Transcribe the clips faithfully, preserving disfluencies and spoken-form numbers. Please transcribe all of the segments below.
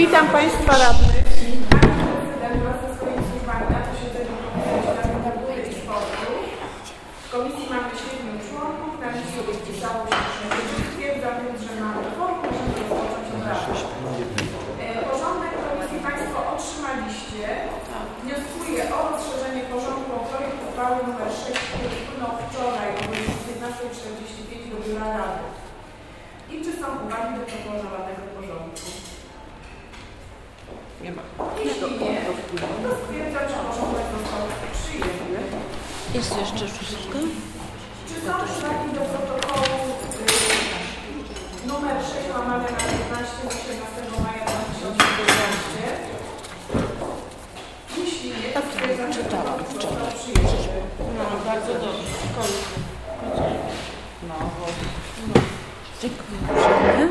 Witam Państwa radnych. W komisji mamy siedmiu członków, na liście wpisało się sześć. Stwierdzam więc, że mamy kworum, możemy rozpocząć obrady. Porządek komisji Państwo otrzymaliście. Wnioskuję o rozszerzenie porządku o projekt uchwały nr sześć, który wpłynął wczoraj o godzinie piętnastej czterdzieści pięć do Biura Rady. I czy są uwagi do proponowanego porządku? Nie ma. Jeśli nie, to stwierdzam, że porządek został przyjęty. Jest jeszcze szóstka? Czy są uwagi do protokołu y, numer sześć łamane na piętnaście osiemnastego maja dwa tysiące piętnaście? Jeśli nie, to stwierdzam, że porządek został przyjęty. No, bardzo dobrze. Kończę. No, bo... No. Dziękuję.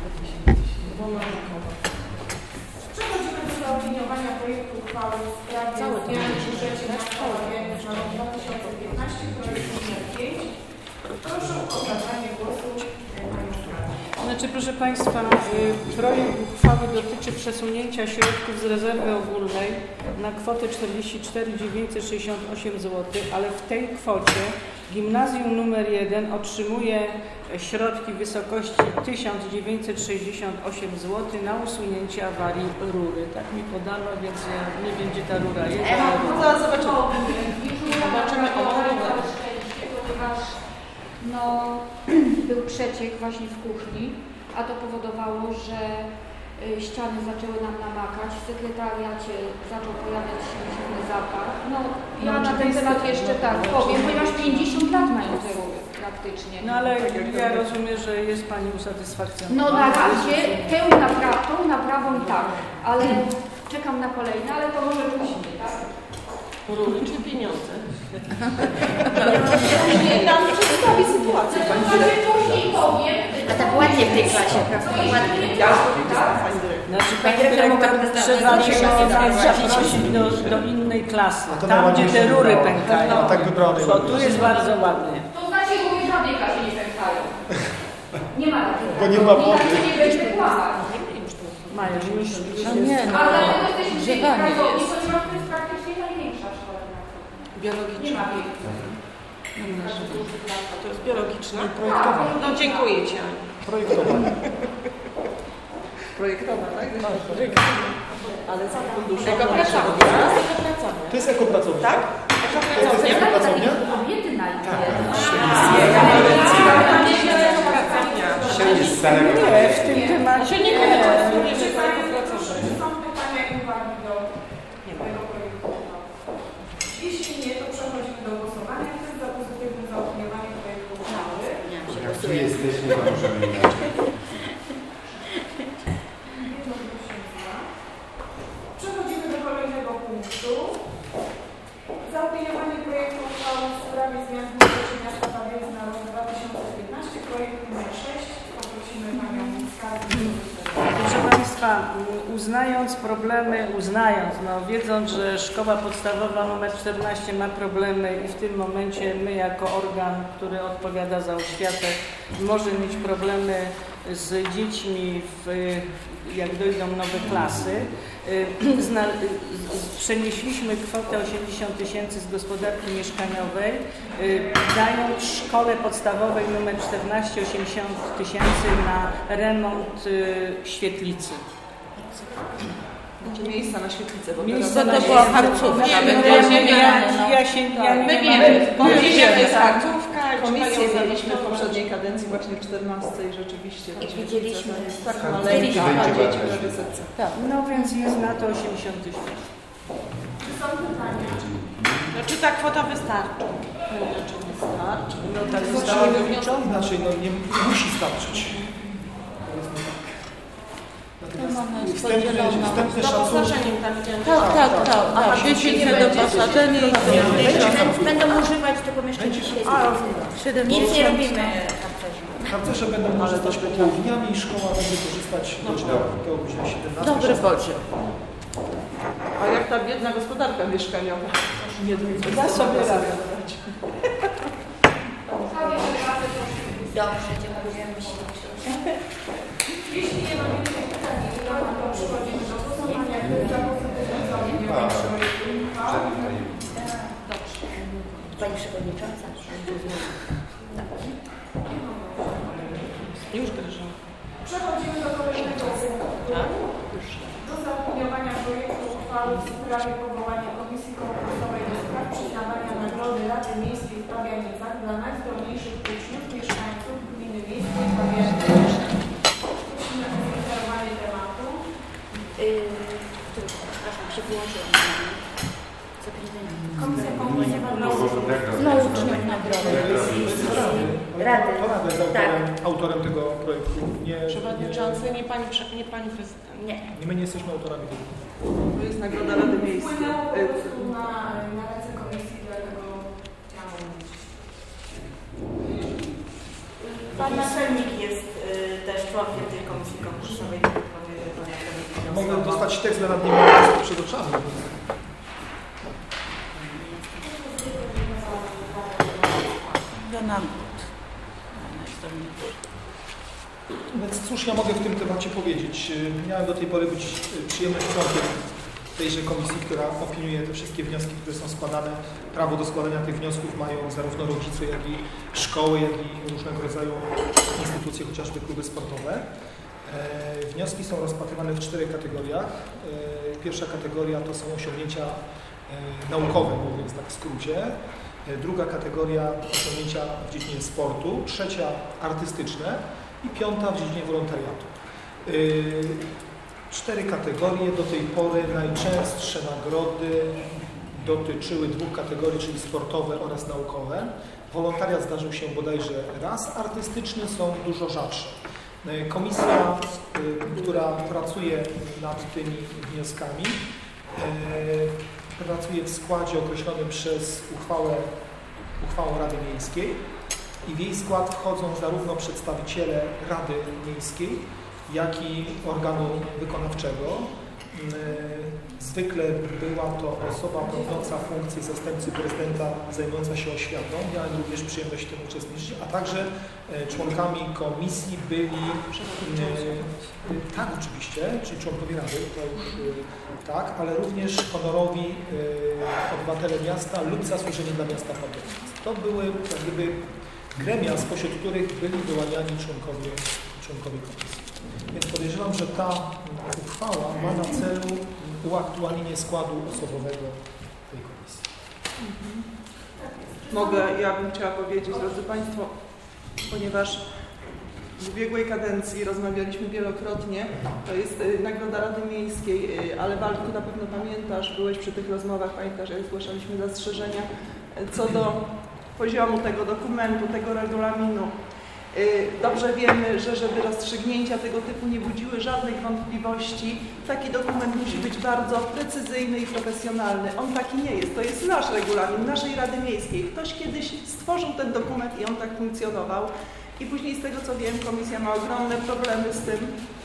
Przechodzimy do zaopiniowania projektu uchwały w sprawie zmiany w budżecie miasta Łagienny na rok dwa tysiące piętnasty, projekt numer pięć. Proszę o zabranie głosu panią radną. Znaczy, proszę Państwa, projekt uchwały dotyczy przesunięcia środków z rezerwy ogólnej na kwotę czterdzieści cztery tysiące dziewięćset sześćdziesiąt osiem złotych, ale w tej kwocie gimnazjum numer jeden otrzymuje środki w wysokości tysiąc dziewięćset sześćdziesiąt osiem złotych na usunięcie awarii rury. Tak mi podano, więc ja nie wiem, gdzie ta rura jest. No, zaraz zobaczymy. Zobaczymy o ponieważ no, był przeciek właśnie w kuchni, a to powodowało, że y, ściany zaczęły nam namakać, w sekretariacie zaczął pojawiać się dziwny zapach. No, ja No, na ten temat jeszcze tak powiem, ponieważ pięćdziesiąt lat mają te rury praktycznie. No ale ja rozumiem, że jest Pani usatysfakcjonowana. No na razie tę naprawą, tą naprawą tak, ale czekam na kolejne, ale to może później, tak? Rury czy pieniądze? Nie, tam przedstawi sytuację. Pani później powiem. A tak ładnie w tej klasie, prawda? Ładnie. Znaczy, Pani Dyrektor, trzeba przeprosić do, do innej klasy, tam gdzie te rury pękają. Tak wybrane. Bo tu jest bardzo ładnie. To znaczy, bo w żadnej klasie nie pękają. Nie ma takiego. Bo nie ma wody. Inaczej nie będzie kłamać. Mają już. No nie, no. Ale dlatego jesteśmy w tej Grzewanie krajowi, jest. ponieważ to jest praktycznie największa szkoła na Biologiczne. Nie ma większej. To jest biologiczne. Projektowa. No dziękuję Ci, Aniu. Projektowa. Projektowa, tak? Ale za fundusze. Ekopracownia. To jest ekopracownia. Tak? To jest ekopracownia? Kobiety najpierw. Dzisiaj jest salek. Nie, w tym temacie nie. Czy są pytania i uwagi do tego projektu uchwały? Jeśli nie, to przechodzimy do głosowania. Kto jest za pozytywnym zaopiniowaniem projektu uchwały? Jak tu jesteśmy, to możemy inaczej. Przechodzimy do kolejnego punktu. Zaopiniowanie projektu uchwały w sprawie zmian w budżecie miasta Łagienny na rok dwa tysiące piętnasty, projekt numer sześć. Poprosimy Panią Skarbnik. Proszę Państwa, uznając problemy, uznając, no, wiedząc, że szkoła podstawowa numer czternaście ma problemy i w tym momencie my jako organ, który odpowiada za oświatę, może mieć problemy z dziećmi, w, jak dojdą nowe klasy, Zna, przenieśliśmy kwotę osiemdziesiąt tysięcy z gospodarki mieszkaniowej, dając szkole podstawowej numer czternaście osiemdziesiąt tysięcy na remont świetlicy. Znaczy miejsca na świetlicę, bo Miejsca teraz to była harcówka. Ja, Będzie ja, zmieniane, ja się ja nie My mam- wiemy, bo my wiemy, wiemy, tak. tak. Komisję mieliśmy w poprzedniej kadencji właśnie w czternastej rzeczywiście. Jak widzieliśmy. To jest tak Tak, maleńka, będzie a dzieci bardzo. prawie serce. No więc jest na to osiemdziesiąt tysięcy. Czy są pytania? No czy ta kwota wystarczy? Czy wystarczy? No tak została wyliczona. Inaczej, no nie musi starczyć. mamy Wstępny, podzieloną. wstępny szacunek. tam widziałem. Tak, tak, tak. tak. Dziesięć doposażenie i Będą używać tego mieszkania świetlicy. siedemdziesiąt. Nic nie robimy. Harcerze będą korzystać popołudniami i szkoła będzie korzystać godzina godzina siedemnasta. Dobry podział. A jak ta biedna gospodarka mieszkaniowa? Da sobie radę. Prawie, że Dobrze, dziękujemy ślicznie. Jeśli nie ma więcej pytań, to przechodzimy do głosowania. Za pozytywnym zaopiniowaniem projektu uchwały. Dobrze. Pani Przewodnicząca. Już Grażyna. Przechodzimy do kolejnego punktu. Do zaopiniowania projektu uchwały w sprawie powołania Komisji Konkursowej do spraw przyznawania Nagrody Rady Miejskiej w Pabianicach dla najzdolniejszych uczniów mieszkańców gminy miejskiej Pabianice. Prosimy o zreferowanie tematu. Przepraszam, się wyłączyłam. Komisja Konkursowa dla No, uczniów nagrody. Rady. To Rada jest autorem, autorem tego projektu. Nie, Przewodniczący, nie pani, prze- nie pani prezydent. Nie. Nie, my nie jesteśmy autorami tego. To jest Nagroda Rady Miejskiej. Wpłynęło po prostu na, na ręce komisji, dlatego chciałam mówić. Pan naczelnik jest y, też członkiem tej komisji konkursowej. Mogę dostać tekst dla nad nim przed oczami. Do nam. Więc cóż ja mogę w tym temacie powiedzieć? Miałem do tej pory być przyjemnym członkiem tejże komisji, która opiniuje te wszystkie wnioski, które są składane. Prawo do składania tych wniosków mają zarówno rodzice, jak i szkoły, jak i różnego rodzaju instytucje, chociażby kluby sportowe. E, wnioski są rozpatrywane w czterech kategoriach. E, pierwsza kategoria to są osiągnięcia e, naukowe, mówiąc tak w skrócie. E, druga kategoria osiągnięcia w dziedzinie sportu. Trzecia artystyczne i piąta w dziedzinie wolontariatu. E, cztery kategorie. Do tej pory najczęstsze nagrody dotyczyły dwóch kategorii, czyli sportowe oraz naukowe. Wolontariat zdarzył się bodajże raz, artystyczne są dużo rzadsze. Komisja, która pracuje nad tymi wnioskami, pracuje w składzie określonym przez uchwałę, uchwałę Rady Miejskiej i w jej skład wchodzą zarówno przedstawiciele Rady Miejskiej, jak i organu wykonawczego. Zwykle była to osoba pełniąca funkcję zastępcy prezydenta zajmująca się oświatą. Miałem również przyjemność w tym uczestniczyć, a także członkami komisji byli, e, tak oczywiście, czyli członkowie Rady, to już e, tak, ale również honorowi e, obywatele miasta lub zasłużeni dla miasta Pabianic. To były jak gdyby gremia, spośród których byli wyłaniani członkowie, członkowie komisji. Więc podejrzewam, że ta uchwała ma na celu uaktualnienie składu osobowego tej komisji. Mhm. Mogę, ja bym chciała powiedzieć, drodzy Państwo, ponieważ w ubiegłej kadencji rozmawialiśmy wielokrotnie, to jest Nagroda Rady Miejskiej, ale Waldku, na pewno pamiętasz, byłeś przy tych rozmowach, pamiętasz, jak zgłaszaliśmy zastrzeżenia co do poziomu tego dokumentu, tego regulaminu. Dobrze wiemy, że żeby rozstrzygnięcia tego typu nie budziły żadnych wątpliwości, taki dokument musi być bardzo precyzyjny i profesjonalny. On taki nie jest. To jest nasz regulamin, naszej Rady Miejskiej. Ktoś kiedyś stworzył ten dokument i on tak funkcjonował. I później z tego co wiem, komisja ma ogromne problemy z tym,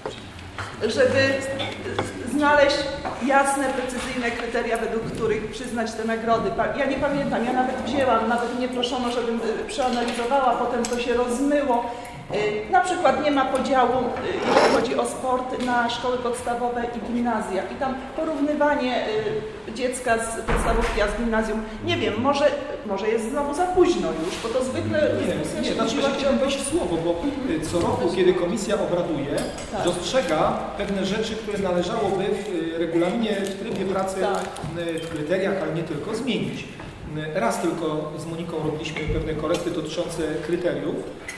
żeby znaleźć jasne, precyzyjne kryteria, według których przyznać te nagrody. Ja nie pamiętam, ja nawet wzięłam, nawet mnie proszono, żebym przeanalizowała, potem to się rozmyło. Na przykład nie ma podziału, jeżeli chodzi o sport, na szkoły podstawowe i gimnazja. I tam porównywanie dziecka z podstawówki, a z gimnazjum, nie wiem, może, może jest znowu za późno już, bo to zwykle... Nie, nie, znaczy, że chciałem wejść w słowo, bo co roku, kiedy komisja obraduje, tak, dostrzega pewne rzeczy, które należałoby w regulaminie, w trybie pracy, tak, w kryteriach, ale nie tylko, zmienić. Raz tylko z Moniką robiliśmy pewne korekty dotyczące kryteriów.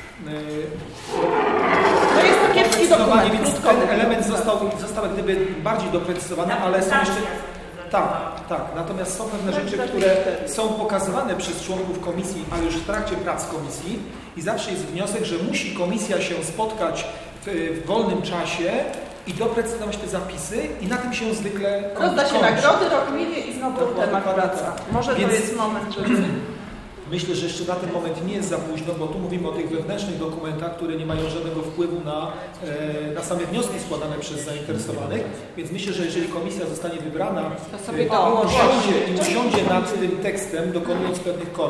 To jest to kiepski dokument. Więc ten element został, został jak gdyby bardziej doprecyzowany, ale są jeszcze... Tak, tak. Natomiast są pewne rzeczy, które są pokazywane przez członków komisji, ale już w trakcie prac komisji i zawsze jest wniosek, że musi komisja się spotkać w, w wolnym czasie i doprecyzować te zapisy i na tym się zwykle kończy. Rozda się nagrody, rok minie i znowu temat wraca. Może Więc... to jest moment, żeby... Myślę, że jeszcze na ten moment nie jest za późno, bo tu mówimy o tych wewnętrznych dokumentach, które nie mają żadnego wpływu na, e, na same wnioski składane przez zainteresowanych, więc myślę, że jeżeli komisja zostanie wybrana, to sobie e, to usiądzie, i usiądzie nad tym tekstem, dokonując pewnych korekt,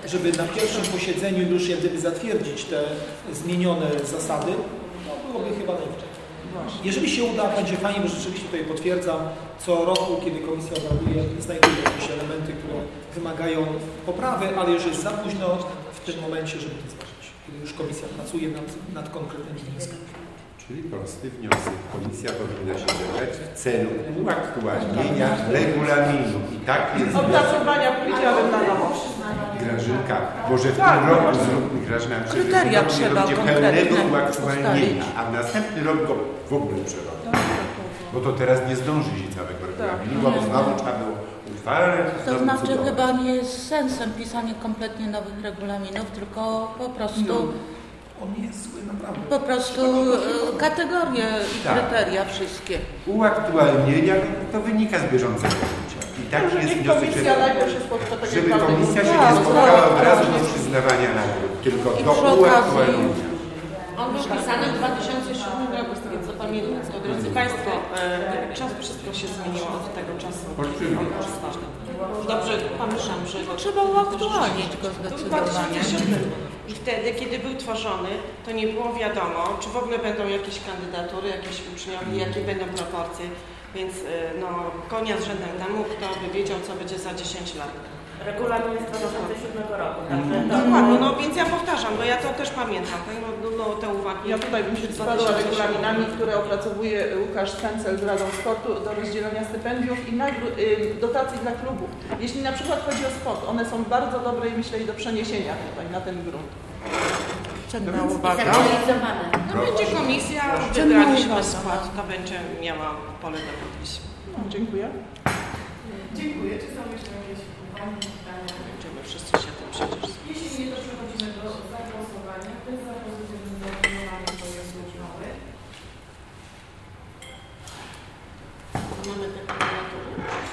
żeby na pierwszym posiedzeniu już jak gdyby zatwierdzić te zmienione zasady, no byłoby chyba najwcześniej. Jeżeli się uda, będzie fajnie, bo rzeczywiście tutaj potwierdzam, co roku, kiedy komisja obraduje, znajdują jakieś elementy, które wymagają poprawy, ale już jest za późno w tym momencie, żeby to zważyć, kiedy już komisja pracuje nad, nad konkretnymi wnioskami. Czyli prosty wniosek. Komisja powinna się zebrać w celu uaktualnienia regulaminu. I tak jest. Opracowania powiedziałabym na nowo. Grażynka, może w Tak, tym roku właśnie. zróbmy, Grażyna, żeby Kryteria w tym roku nie trzeba będzie konkretne pełnego uaktualnienia, ustalić. a w następny rok go w ogóle przerobić. Bo to teraz nie zdąży się całego regulaminu, bo znowu trzeba było uchwalać. To znowu znaczy cudować. chyba nie jest sensem pisanie kompletnie nowych regulaminów, tylko po prostu, On nie jest zły, naprawdę. po prostu e, kategorie i Tak. kryteria wszystkie. Uaktualnienia to wynika z bieżącego życia. I taki Może jest niech wniosek, komisja żeby, najpierw się spotka, tak jak żeby pan komisja się Tak, nie spotkała tak. od razu do przyznawania nagród, tylko I do przy okazji- uaktualnienia. On był pisany w dwa tysiące siódmym roku, z tego co pamiętam. Drodzy Państwo, e, czas wszystko się zmieniło od tego czasu. Olbrzymie. Dobrze, pamiętam, że Trzeba uaktualnić go to był dwa zdecydowanie. tysiące siódmy i wtedy, kiedy był tworzony, to nie było wiadomo, czy w ogóle będą jakieś kandydatury, jakieś uczniowie, jakie będą proporcje. Więc e, no, konia z rzędem temu, kto by wiedział, co będzie za dziesięć lat. Regulamin jest z dwa tysiące siódmego roku, także Dokładnie, no więc ja powtarzam, bo ja to też pamiętam, tak? No, no, te uwagi. Ja tutaj bym się wsparła regulaminami, które opracowuje Łukasz Cencel z Radą Sportu do rozdzielenia stypendiów i nagród, y, dotacji dla klubów. Jeśli na przykład chodzi o sport, one są bardzo dobre i myślę i do przeniesienia tutaj na ten grunt. Cenna uwaga. Zaktualizowane. No będzie komisja, Cenna wybraliśmy uwaga. skład, to będzie miała pole do podpisu. No, dziękuję. Dziękuję. Czy są jeszcze jakieś uwagi, pytania? Będziemy wszyscy się tym przecież. Jeśli nie, to przechodzimy do zagłosowania. Kto jest za pozytywnym zaopiniowaniem projektu uchwały? Mamy te kandydatury.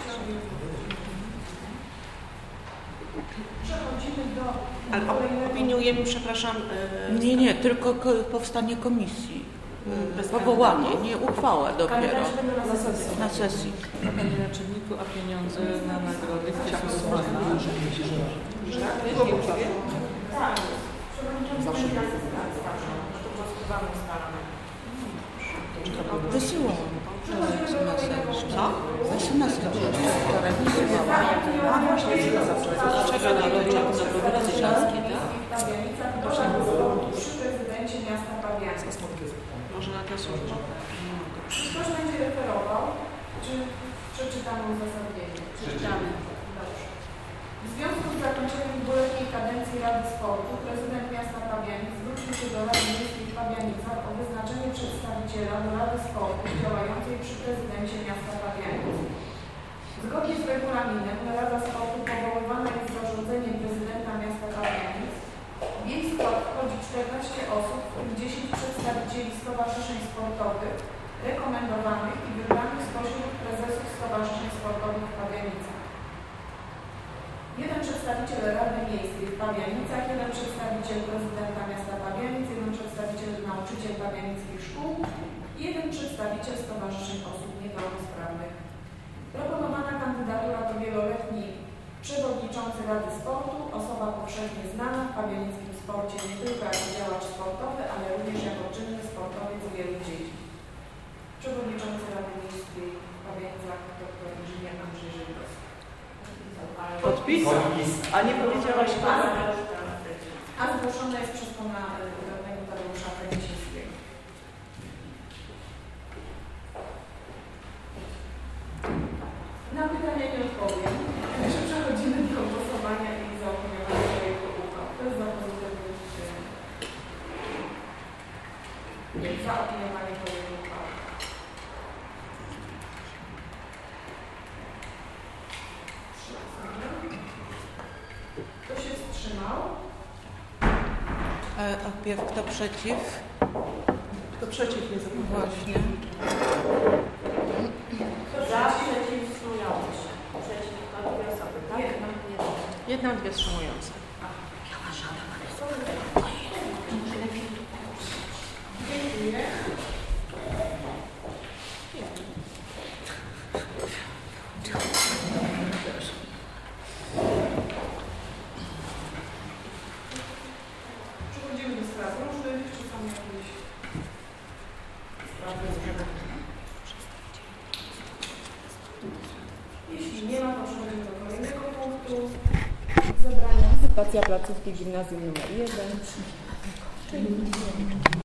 Przechodzimy do Ale kolejnego. opiniujemy, przepraszam, yy, Nie, nie, tylko ko- powstanie komisji. Bez Powołanie, nie uchwała dopiero. Kandydaci będą na sesji. Na sesji. Panie Naczelniku, a pieniądze na nagrody gdzie są schowane? Tak? Właściwie? Tak. Przewodniczący będzie na sesji. To rozkrywamy ustalone. Wysyłam. Przechodzimy do kolejnego. co? Esemesy wczoraj wysyłam. A właśnie, Dlaczego na do produkcji żeńskiej, tak? Pabianica do sportu przy prezydencie miasta Pabianic. Może na tę służbę? Ktoś będzie referował, czy przeczytamy uzasadnienie? Przeczytamy. Dobrze. W związku z zakończeniem dwuletniej kadencji Rady Sportu prezydent miasta Pabianic zwrócił się do Rady Miejskiej w Pabianicach o wyznaczenie przedstawiciela do Rady Sportu działającej przy prezydencie miasta Pabianic. Zgodnie z regulaminem Rada Sportu powoływana jest zarządzeniem prezydenta miasta Pabianic. W jej skład wchodzi czternaście osób, w tym dziesięć przedstawicieli stowarzyszeń sportowych rekomendowanych i wybranych spośród prezesów stowarzyszeń sportowych w Pabianicach. Jeden przedstawiciel Rady Miejskiej w Pabianicach, jeden przedstawiciel prezydenta miasta Pabianic, jeden przedstawiciel nauczyciel pabianickich szkół i jeden przedstawiciel stowarzyszeń osób niepełnosprawnych. Proponowana kandydatura to wieloletni przewodniczący Rady Sportu, osoba powszechnie znana w pabianickim sporcie nie tylko jako działacz sportowy, ale również jako czynny sportowiec wielu dziedzin. Przewodniczący Rady Miejskiej w Pabianicach dr inżynier Andrzej Żydowski. Podpisał. A nie powiedziałaś pana. A zgłoszone jest przez pana radnego Tadeusza Kręcińskiego. Na pytania nie odpowiem. Także przechodzimy do głosowania i zaopiniowania projektu uchwał. To jest za pozytywnym zaopiniowanie projektu uchwały. Kto się wstrzymał? E, a pierw kto przeciw? To przeciw nie zrobił. Właśnie. Za, przeciw, wstrzymujący się. Przeciw, to dwie osoby, tak? Jedna. Jedna, dwie wstrzymujące. Dziękuję. Nie ma, to przechodzimy do kolejnego punktu. Zebranie. Wizytacja placówki gimnazjum numer jeden.